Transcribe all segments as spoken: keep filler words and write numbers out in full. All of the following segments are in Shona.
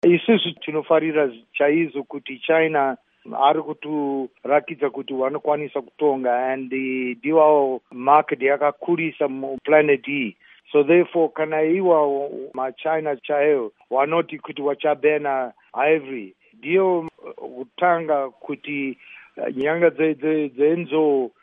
isusu tinofarira chaizvo kuti China ari kuturakidza kuti vanokwanisa kutonga, and ndiwo market yakakurisa muplanet iyi. So therefore kana iwa maChina chaiwo wanoti kuti wachabena ivory, ndiyo kutanga kuti nyanga dzenzou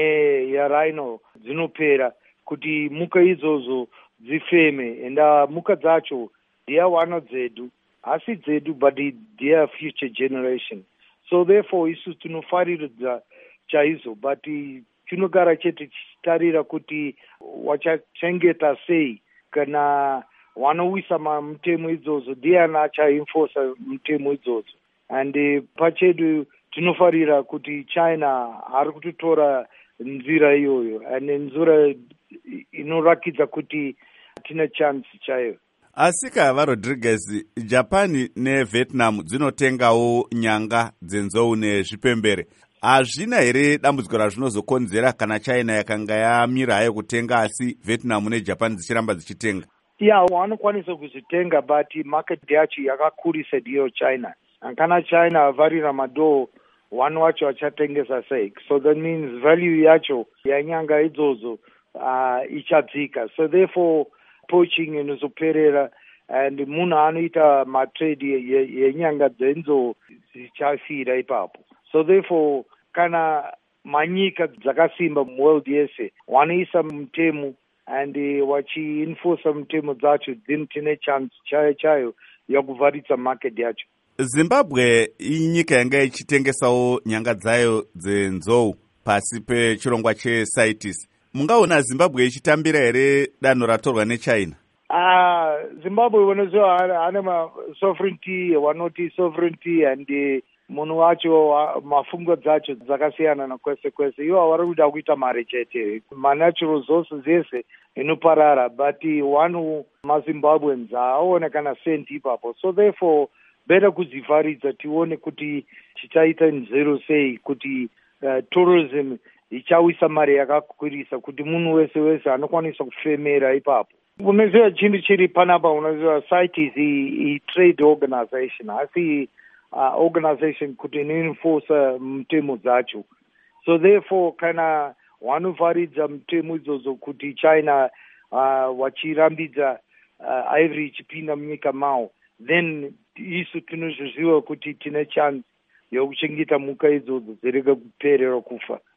neyarhino dzinopera kuti muka idzodzo dzifeme, enda muka dzacho ndiyawana dzedu, asi dzedu but their future generation. So therefore isu tinofariridza chaizvo, but tinogara chete tichitarira kuti wachachengeta sei kana wanowisa mutemo idzodzo, ndiani achaenforce mutemo idzodzo. And uh, pachedu tinofarira kuti China ari kutotora nzira iyoyo, and nzira inorakidza kuti tina chance chayo. Asika vaRodriguez, Japan neVietnam dzinotengawo nyanga dzenzou nezvipembere. Hazvina here dambudziko razvinozokonzera kana China yakanga yamira hayo kutenga asi Vietnam neJapan dzichiramba dzichitenga? Yeah, wanokwanisa kuzvitenga, but market yacho yakakurisa ndiyo China. Kana China avarira madoo, one wacho achatengesa sei. So that means value yacho yanyanga idzodzo uh, ichadzika. So therefore poaching inozoperera, and munhu anoita matrade yenyanga dzenzo dzichafira ipapo. So therefore kana manyika dzakasimba muworld yese wanoisa mutemo and uh, wachienforce mutemo dzacho, then tine chance chayo chayo yakuvharitsa market yacho. Zimbabwe inyika yanga ichitengesawo nyanga dzayo dzenzou pasi pechirongwa cheCITES. Mungaona Zimbabwe ichitambira here danho ratorwa neChina? Ah, uh, Zimbabwe wanoziva ane ma sovereignty, wanoti sovereignty, and uh, munhu wacho mafungo dzacho dzakasiyana nakwese kwese. Ivo vari kuda kuita mari chete, manatural resources ese inoparara, but one maZimbabweans aone kana senti ipapo. So therefore better kudzivharidza tione kuti tichaita nzero sei kuti uh, tourism ichawisa mari yakakwirisa kuti munhu wese wese anokwanisa kufemera ipapo. Unoziva chinhu chiri panapa, unoziva CITES i-trade organization, asi uh, organization kuti inoenforce mutemo dzacho. So therefore kana wanovharidza mutemo idzodzo kuti China uh, wachirambidza uh, ivory ichipinda munyika mao, then isu tinozviziva kuti tine chance yokuchengeta muka idzodzo dzirege kuperera kufa.